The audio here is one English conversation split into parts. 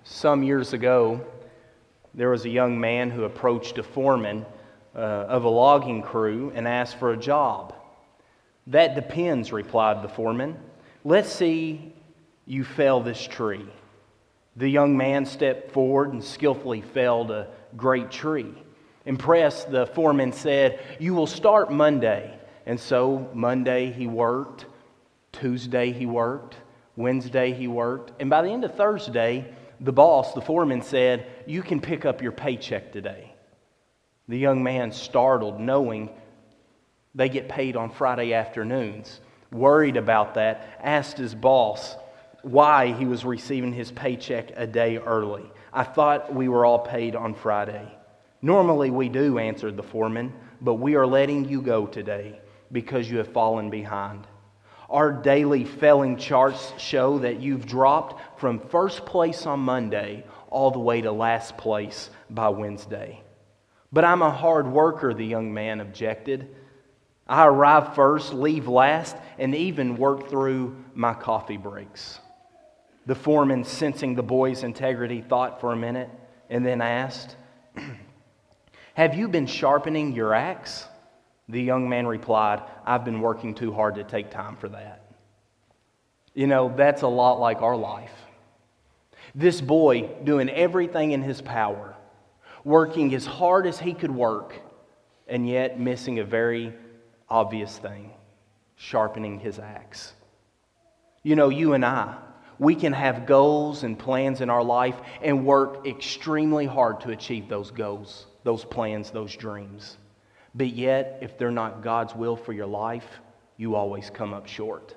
Some years ago, there was a young man who approached a foreman of a logging crew and asked for a job. "That depends," replied the foreman. "Let's see you fell this tree." The young man stepped forward and skillfully felled a great tree. Impressed, the foreman said, "You will start Monday." And so Monday he worked, Tuesday he worked, Wednesday he worked, and by the end of Thursday, the boss, the foreman, said, "You can pick up your paycheck today." The young man, startled, knowing they get paid on Friday afternoons, worried about that, asked his boss why he was receiving his paycheck a day early. "I thought we were all paid on Friday." "Normally we do," answered the foreman, "but we are letting you go today because you have fallen behind. Our daily felling charts show that you've dropped from first place on Monday all the way to last place by Wednesday." "But I'm a hard worker," the young man objected. "I arrive first, leave last, and even work through my coffee breaks." The foreman, sensing the boy's integrity, thought for a minute and then asked, "Have you been sharpening your axe?" The young man replied, "I've been working too hard to take time for that." You know, that's a lot like our life. This boy doing everything in his power, working as hard as he could work, and yet missing a very obvious thing: sharpening his axe. You know, you and I, we can have goals and plans in our life and work extremely hard to achieve those goals, those plans, those dreams. But yet, if they're not God's will for your life, you always come up short.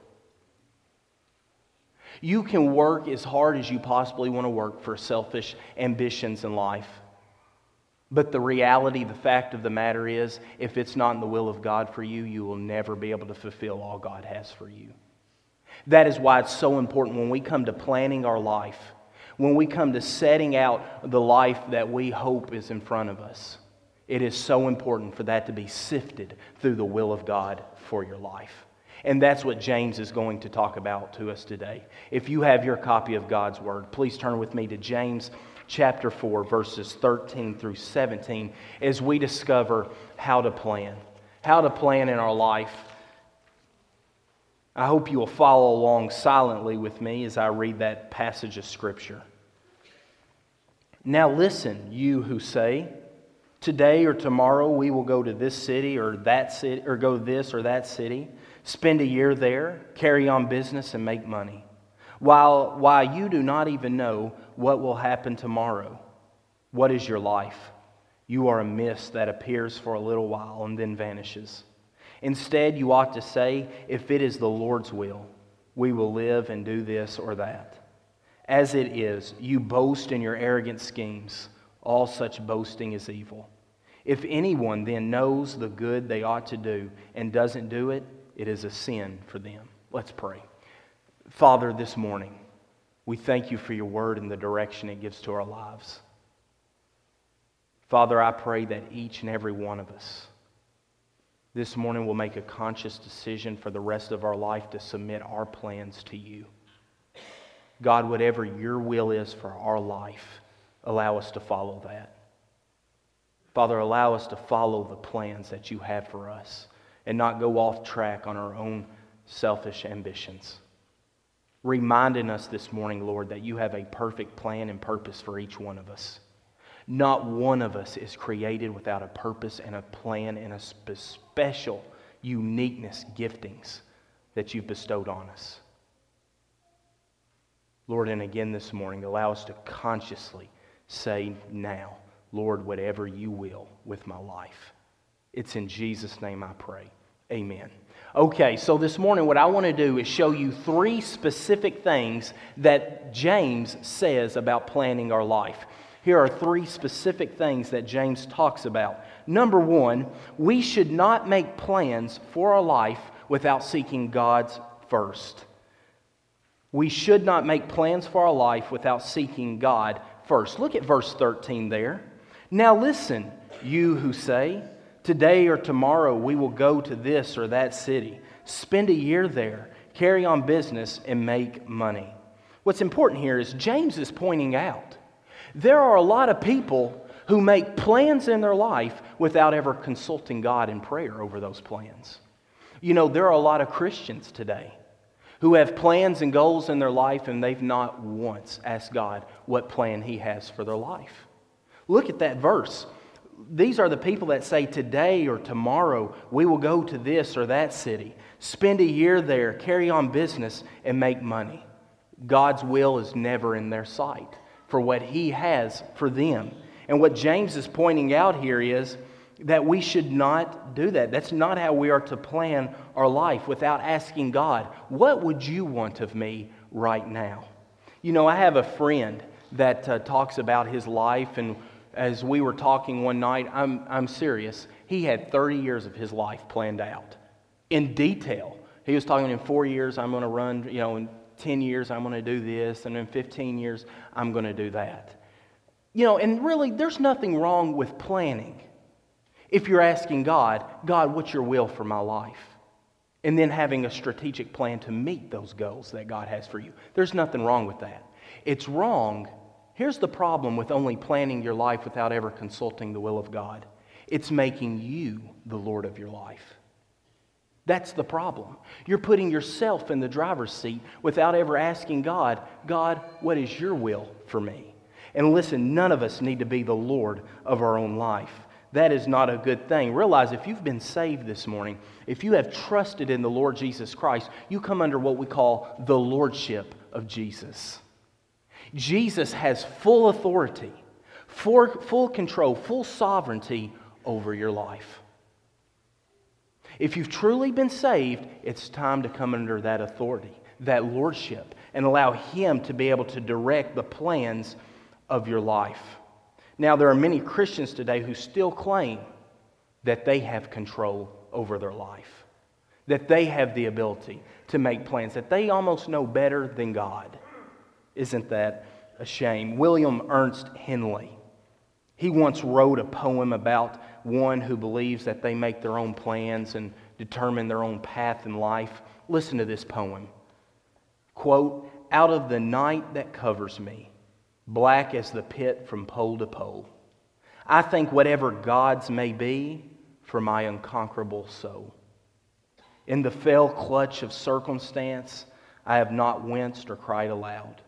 You can work as hard as you possibly want to work for selfish ambitions in life. But the reality, the fact of the matter is, if it's not in the will of God for you, you will never be able to fulfill all God has for you. That is why it's so important when we come to planning our life, when we come to setting out the life that we hope is in front of us. It is so important for that to be sifted through the will of God for your life. And that's what James is going to talk about to us today. If you have your copy of God's Word, please turn with me to James chapter 4, verses 13 through 17, as we discover how to plan in our life. I hope you will follow along silently with me as I read that passage of Scripture. "Now listen, you who say, 'Today or tomorrow we will go to this city or that city, or go this or that city, spend a year there, carry on business and make money,' while you do not even know what will happen tomorrow. What is your life? You are a mist that appears for a little while and then vanishes. Instead, you ought to say, 'If it is the Lord's will, we will live and do this or that.' As it is, you boast in your arrogant schemes. All such boasting is evil. If anyone then knows the good they ought to do and doesn't do it, it is a sin for them." Let's pray. Father, this morning, we thank you for your word and the direction it gives to our lives. Father, I pray that each and every one of us this morning will make a conscious decision for the rest of our life to submit our plans to you. God, whatever your will is for our life, allow us to follow that. Father, allow us to follow the plans that you have for us and not go off track on our own selfish ambitions. Reminding us this morning, Lord, that you have a perfect plan and purpose for each one of us. Not one of us is created without a purpose and a plan and a special uniqueness, giftings that you've bestowed on us. Lord, and again this morning, allow us to consciously say now, "Lord, whatever you will with my life." It's in Jesus' name I pray. Amen. Okay, so this morning what I want to do is show you 3 specific things that James says about planning our life. Here are 3 specific things that James talks about. Number 1, we should not make plans for our life without seeking God's first. We should not make plans for our life without seeking God first. Look at verse 13 there. "Now listen, you who say, 'Today or tomorrow we will go to this or that city, spend a year there, carry on business and make money.'" What's important here is James is pointing out There are a lot of people who make plans in their life without ever consulting God in prayer over those plans. You know, there are a lot of Christians today who have plans and goals in their life, and they've not once asked God what plan He has for their life. Look at that verse. These are the people that say today or tomorrow we will go to this or that city, spend a year there, carry on business, and make money. God's will is never in their sight for what He has for them. And what James is pointing out here is that we should not do that. That's not how we are to plan our life without asking God, what would you want of me right now? You know, I have a friend that talks about his life, and as we were talking one night, I'm serious. He had 30 years of his life planned out in detail. He was talking in 4 years, I'm going to run, in 10 years, I'm going to do this, and in 15 years, I'm going to do that. And really, there's nothing wrong with planning. If you're asking God, what's your will for my life? And then having a strategic plan to meet those goals that God has for you. There's nothing wrong with that. It's wrong. Here's the problem with only planning your life without ever consulting the will of God. It's making you the Lord of your life. That's the problem. You're putting yourself in the driver's seat without ever asking God, what is your will for me? And listen, none of us need to be the Lord of our own life. That is not a good thing. Realize if you've been saved this morning, if you have trusted in the Lord Jesus Christ, you come under what we call the lordship of Jesus. Jesus has full authority, full control, full sovereignty over your life. If you've truly been saved, it's time to come under that authority, that lordship, and allow Him to be able to direct the plans of your life. Now, there are many Christians today who still claim that they have control over their life, that they have the ability to make plans, that they almost know better than God. Isn't that a shame? William Ernst Henley, he once wrote a poem about one who believes that they make their own plans and determine their own path in life. Listen to this poem. Quote, "Out of the night that covers me, black as the pit from pole to pole, I think whatever gods may be for my unconquerable soul. In the fell clutch of circumstance, I have not winced or cried aloud.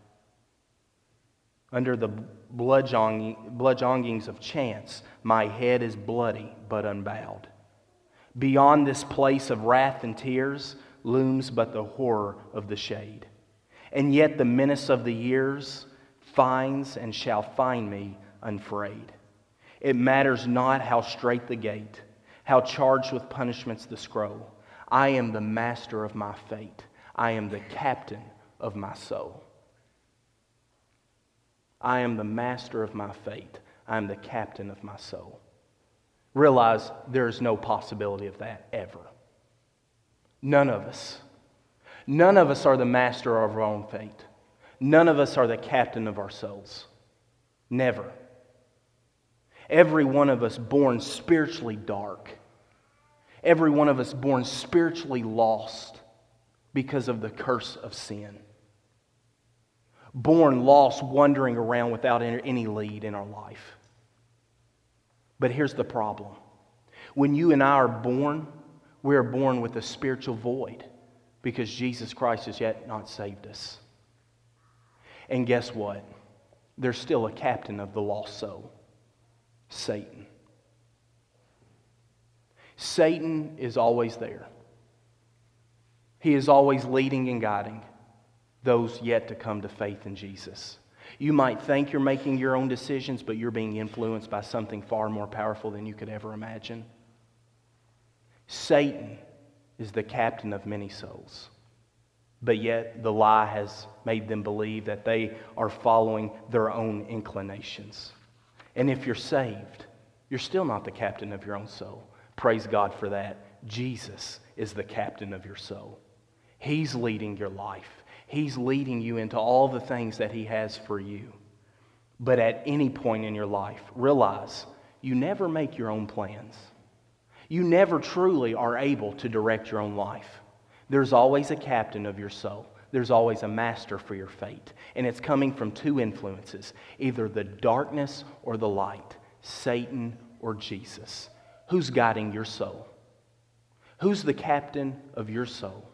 Under the bludgeonings of chance, my head is bloody but unbowed. Beyond this place of wrath and tears looms but the horror of the shade. And yet the menace of the years finds and shall find me unfrayed. It matters not how strait the gate, how charged with punishments the scroll. I am the master of my fate. I am the captain of my soul." I am the master of my fate. I am the captain of my soul. Realize there is no possibility of that ever. None of us. None of us are the master of our own fate. None of us are the captain of our souls. Never. Every one of us born spiritually dark. Every one of us born spiritually lost because of the curse of sin. Born lost, wandering around without any lead in our life. But here's the problem. When you and I are born, we are born with a spiritual void because Jesus Christ has yet not saved us. And guess what? There's still a captain of the lost soul, Satan. Satan is always there. He is always leading and guiding those yet to come to faith in Jesus. You might think you're making your own decisions, but you're being influenced by something far more powerful than you could ever imagine. Satan is the captain of many souls. But yet the lie has made them believe that they are following their own inclinations. And if you're saved, you're still not the captain of your own soul. Praise God for that. Jesus is the captain of your soul. He's leading your life. He's leading you into all the things that He has for you. But at any point in your life, realize you never make your own plans. You never truly are able to direct your own life. There's always a captain of your soul. there's always a master for your fate. And it's coming from two influences, either the darkness or the light, Satan or Jesus. Who's guiding your soul? Who's the captain of your soul?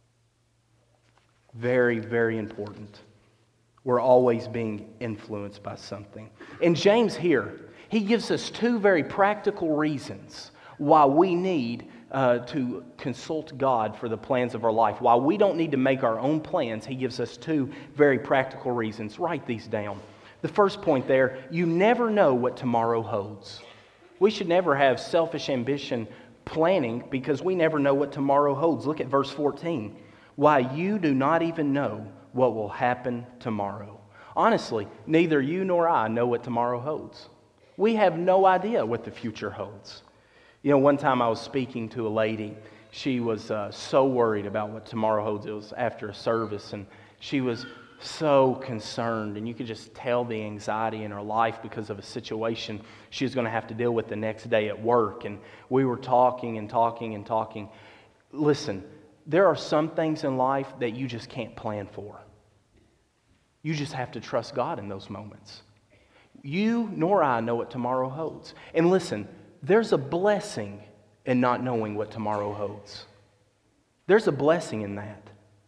Very, very important. We're always being influenced by something. And James here, he gives us two very practical reasons why we need to consult God for the plans of our life. While we don't need to make our own plans, he gives us two very practical reasons. Write these down. The first point there, you never know what tomorrow holds. We should never have selfish ambition planning because we never know what tomorrow holds. Look at verse 14. Why you do not even know what will happen tomorrow. Honestly, neither you nor I know what tomorrow holds. We have no idea what the future holds. You know, one time I was speaking to a lady. She was so worried about what tomorrow holds. It was after a service, and she was so concerned, and you could just tell the anxiety in her life because of a situation she was going to have to deal with the next day at work. And we were talking and talking and talking. Listen, there are some things in life that you just can't plan for. You just have to trust God in those moments. You nor I know what tomorrow holds. And listen, there's a blessing in not knowing what tomorrow holds. There's a blessing in that.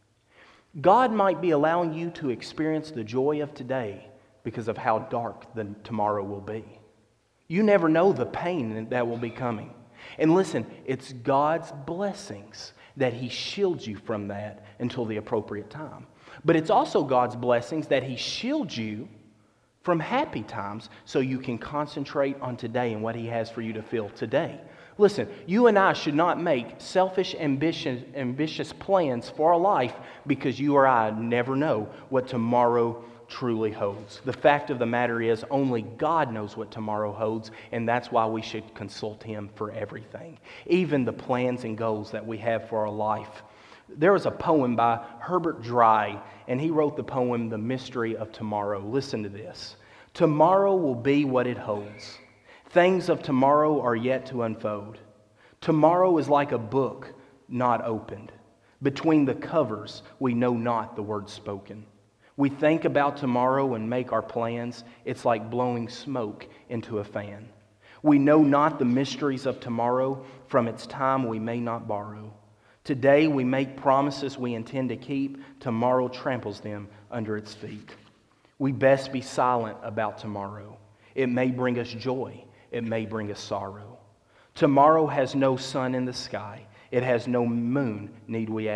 God might be allowing you to experience the joy of today because of how dark the tomorrow will be. You never know the pain that will be coming. And listen, it's God's blessings that He shields you from that until the appropriate time. But it's also God's blessings that He shields you from happy times so you can concentrate on today and what He has for you to feel today. Listen, you and I should not make selfish, ambitious plans for our life because you or I never know what tomorrow truly holds. The fact of the matter is only God knows what tomorrow holds, and that's why we should consult Him for everything, even the plans and goals that we have for our life. There was a poem by Herbert Dry, and he wrote the poem, The Mystery of Tomorrow. Listen to this. Tomorrow will be what it holds. Things of tomorrow are yet to unfold. Tomorrow is like a book not opened. Between the covers, we know not the words spoken. We think about tomorrow and make our plans. It's like blowing smoke into a fan. We know not the mysteries of tomorrow. From its time we may not borrow. Today we make promises we intend to keep. Tomorrow tramples them under its feet. We best be silent about tomorrow. It may bring us joy. It may bring us sorrow. Tomorrow has no sun in the sky. It has no moon. Need we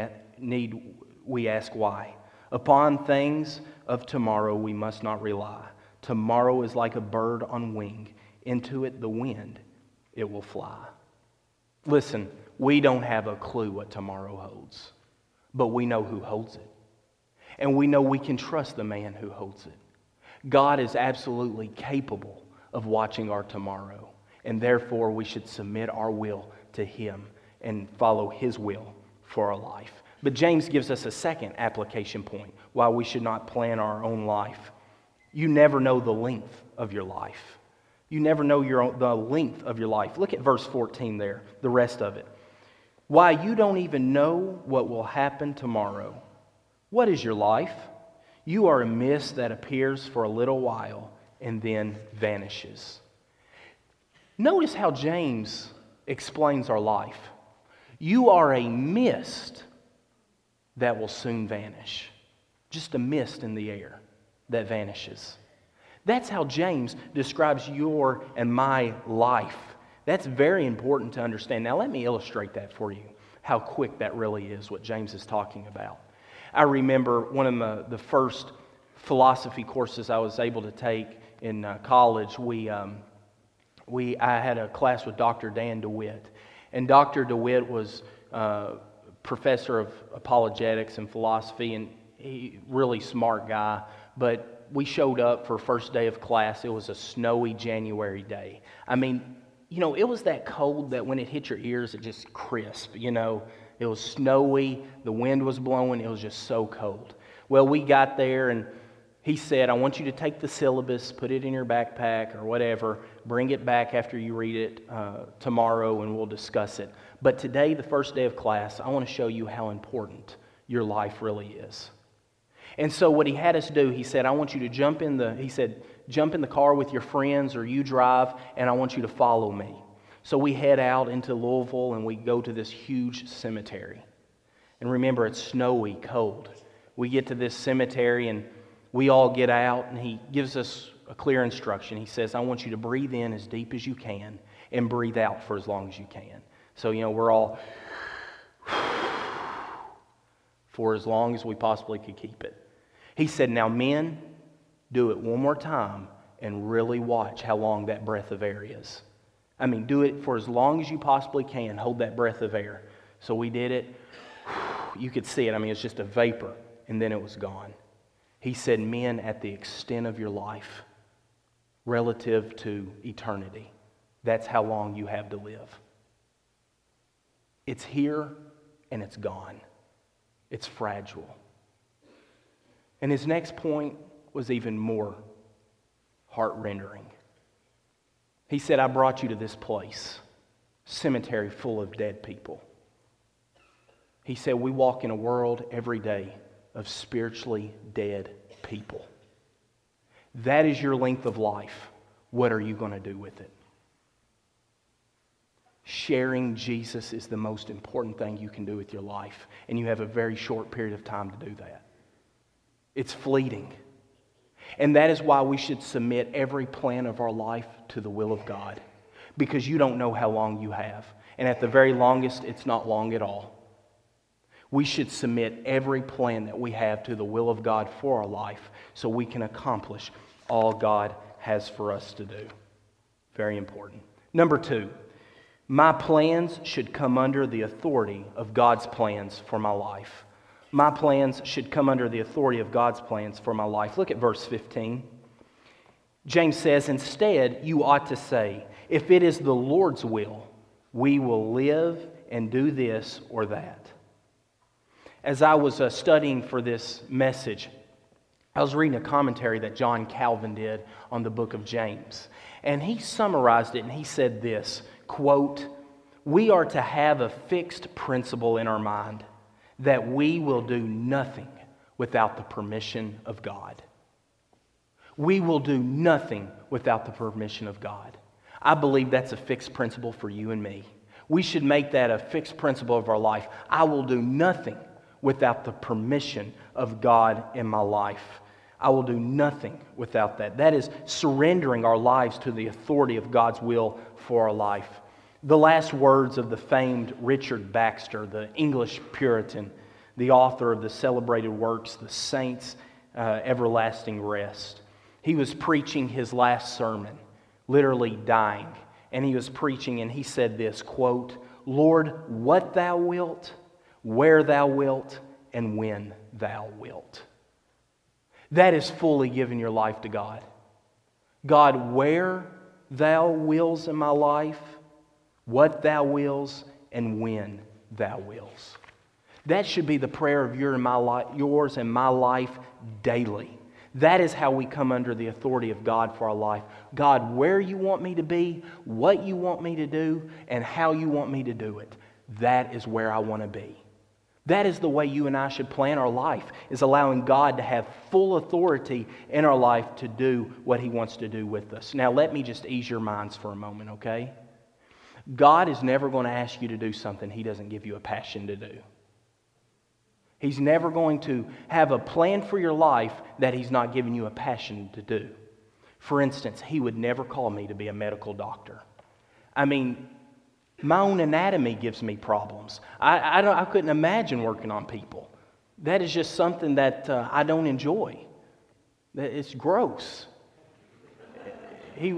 ask why? Upon things of tomorrow we must not rely. Tomorrow is like a bird on wing. Into it the wind, it will fly. Listen, we don't have a clue what tomorrow holds, but we know who holds it. And we know we can trust the man who holds it. God is absolutely capable of watching our tomorrow, and therefore we should submit our will to Him and follow His will for our life. But James gives us a second application point why we should not plan our own life. You never know the length of your life. You never know the length of your life. Look at verse 14 there, the rest of it. Why you don't even know what will happen tomorrow. What is your life? You are a mist that appears for a little while and then vanishes. Notice how James explains our life. You are a mist that will soon vanish. Just a mist in the air that vanishes. That's how James describes your and my life. That's very important to understand. Now let me illustrate that for you, how quick that really is, what James is talking about. I remember one of the first philosophy courses I was able to take in college. I had a class with Dr. Dan DeWitt, and Dr. DeWitt was professor of apologetics and philosophy, and he really smart guy. But we showed up for first day of class. It was a snowy January day. I mean, you know, it was that cold that when it hit your ears, it just crisp, you know. It was snowy, the wind was blowing, it was just so cold. Well, we got there and he said, I want you to take the syllabus, put it in your backpack or whatever, bring it back after you read it tomorrow and we'll discuss it. But today, the first day of class, I want to show you how important your life really is. And so what he had us do, he said, I want you to jump in the car with your friends, or you drive, and I want you to follow me. So we head out into Louisville and we go to this huge cemetery. And remember, it's snowy, cold. We get to this cemetery and we all get out, and he gives us a clear instruction. He says, I want you to breathe in as deep as you can and breathe out for as long as you can. So, we're all for as long as we possibly could keep it. He said, now men, do it one more time and really watch how long that breath of air is. Do it for as long as you possibly can. Hold that breath of air. So we did it. You could see it. It's just a vapor. And then it was gone. He said, men, at the extent of your life, relative to eternity, that's how long you have to live. It's here and it's gone. It's fragile. And his next point was even more heart-rendering. He said, I brought you to this place, cemetery full of dead people. He said, we walk in a world every day of spiritually dead people. That is your length of life. What are you going to do with it? Sharing Jesus is the most important thing you can do with your life, and you have a very short period of time to do that. It's fleeting. And that is why we should submit every plan of our life to the will of God, because you don't know how long you have. And at the very longest, it's not long at all. We should submit every plan that we have to the will of God for our life so we can accomplish all God has for us to do. Very important. Number 2, my plans should come under the authority of God's plans for my life. My plans should come under the authority of God's plans for my life. Look at verse 15. James says, instead, you ought to say, if it is the Lord's will, we will live and do this or that. As I was studying for this message, I was reading a commentary that John Calvin did on the book of James. And he summarized it and he said this, quote, we are to have a fixed principle in our mind that we will do nothing without the permission of God. We will do nothing without the permission of God. I believe that's a fixed principle for you and me. We should make that a fixed principle of our life. I will do nothing without the permission of God in my life. I will do nothing without that. That is surrendering our lives to the authority of God's will for our life. The last words of the famed Richard Baxter, the English Puritan, the author of the celebrated works, The Saints' Everlasting Rest. He was preaching his last sermon, literally dying. And he was preaching and he said this, quote, Lord, what thou wilt, where thou wilt, and when thou wilt. That is fully giving your life to God. God, where thou wills in my life, what thou wills, and when thou wills. That should be the prayer of yours and my life daily. That is how we come under the authority of God for our life. God, where you want me to be, what you want me to do, and how you want me to do it. That is where I want to be. That is the way you and I should plan our life, is allowing God to have full authority in our life to do what He wants to do with us. Now, let me just ease your minds for a moment, okay? God is never going to ask you to do something He doesn't give you a passion to do. He's never going to have a plan for your life that He's not giving you a passion to do. For instance, He would never call me to be a medical doctor. My own anatomy gives me problems. I couldn't imagine working on people. That is just something that I don't enjoy. It's gross. He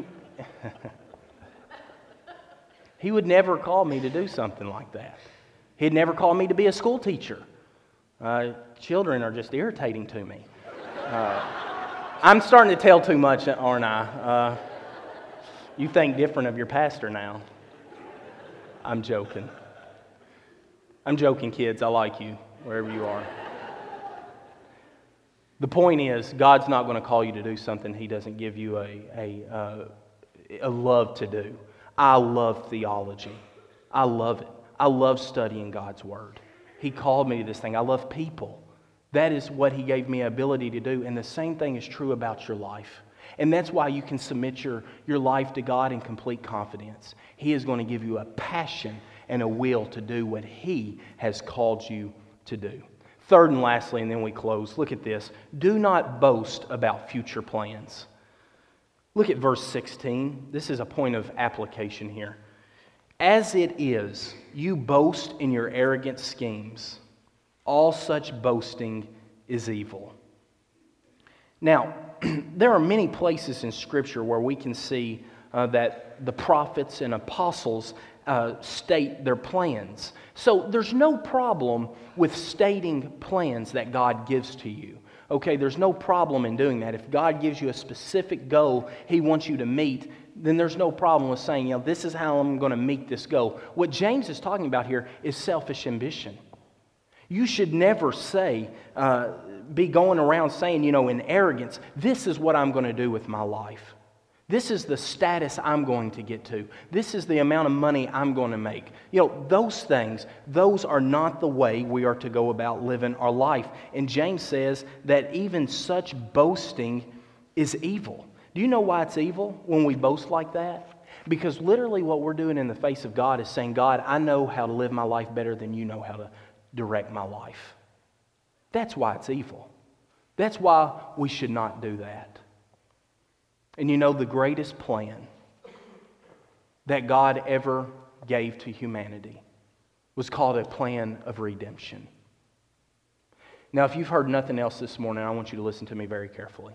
would never call me to do something like that. He'd never call me to be a school teacher. Children are just irritating to me. I'm starting to tell too much, aren't I? You think different of your pastor now. I'm joking. I'm joking, kids. I like you, wherever you are. The point is, God's not going to call you to do something He doesn't give you a love to do. I love theology. I love it. I love studying God's Word. He called me to this thing. I love people. That is what He gave me ability to do. And the same thing is true about your life. And that's why you can submit your life to God in complete confidence. He is going to give you a passion and a will to do what He has called you to do. Third and lastly, and then we close, look at this. Do not boast about future plans. Look at verse 16. This is a point of application here. As it is, you boast in your arrogant schemes. All such boasting is evil. Now, there are many places in Scripture where we can see that the prophets and apostles state their plans. So there's no problem with stating plans that God gives to you. Okay, there's no problem in doing that. If God gives you a specific goal He wants you to meet, then there's no problem with saying, this is how I'm going to meet this goal. What James is talking about here is selfish ambition. You should never be going around saying, in arrogance, this is what I'm going to do with my life. This is the status I'm going to get to. This is the amount of money I'm going to make. Those things, those are not the way we are to go about living our life. And James says that even such boasting is evil. Do you know why it's evil when we boast like that? Because literally what we're doing in the face of God is saying, God, I know how to live my life better than you know how to direct my life. That's why it's evil. That's why we should not do that. And the greatest plan that God ever gave to humanity was called a plan of redemption. Now, if you've heard nothing else this morning, I want you to listen to me very carefully.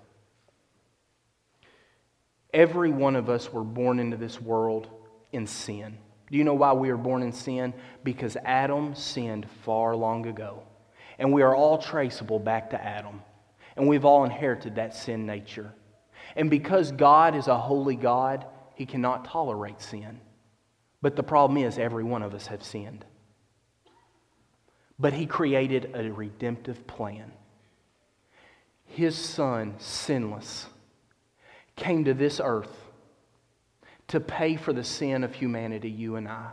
Every one of us were born into this world in sin. Do you know why we were born in sin? Because Adam sinned far long ago. And we are all traceable back to Adam. And we've all inherited that sin nature. And because God is a holy God, He cannot tolerate sin. But the problem is every one of us have sinned. But He created a redemptive plan. His Son, sinless, came to this earth to pay for the sin of humanity, you and I.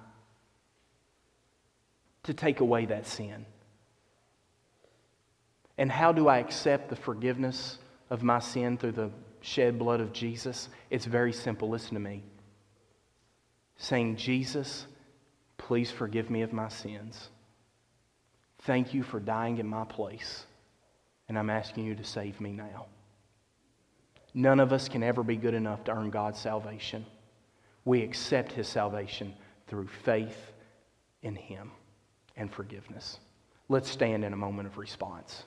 To take away that sin. And how do I accept the forgiveness of my sin through the shed blood of Jesus? It's very simple. Listen to me. Saying, Jesus, please forgive me of my sins. Thank you for dying in my place. And I'm asking you to save me now. None of us can ever be good enough to earn God's salvation. We accept His salvation through faith in Him and forgiveness. Let's stand in a moment of response.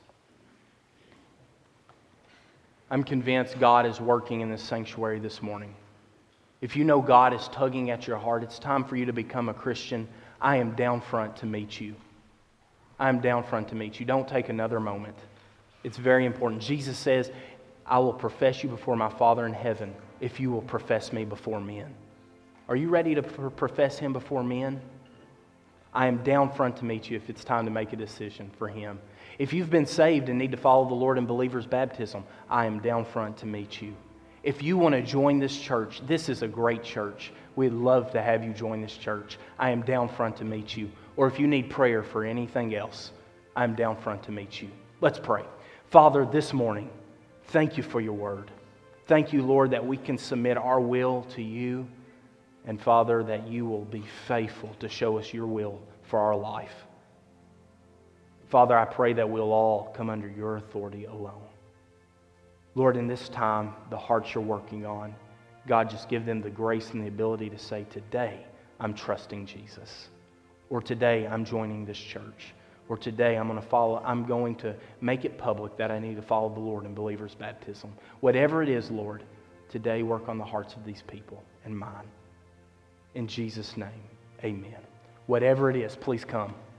I'm convinced God is working in this sanctuary this morning. If you know God is tugging at your heart, it's time for you to become a Christian. I am down front to meet you. I am down front to meet you. Don't take another moment. It's very important. Jesus says, I will profess you before my Father in heaven if you will profess me before men. Are you ready to profess Him before men? I am down front to meet you if it's time to make a decision for Him. If you've been saved and need to follow the Lord in believer's baptism, I am down front to meet you. If you want to join this church, this is a great church. We'd love to have you join this church. I am down front to meet you. Or if you need prayer for anything else, I am down front to meet you. Let's pray. Father, this morning, thank you for your word. Thank you, Lord, that we can submit our will to you. And Father, that you will be faithful to show us your will for our life. Father, I pray that we'll all come under your authority alone. Lord, in this time, the hearts you're working on, God, just give them the grace and the ability to say, today, I'm trusting Jesus. Or today, I'm joining this church. Or today, I'm going to make it public that I need to follow the Lord in believer's baptism. Whatever it is, Lord, today work on the hearts of these people and mine. In Jesus' name, amen. Whatever it is, please come.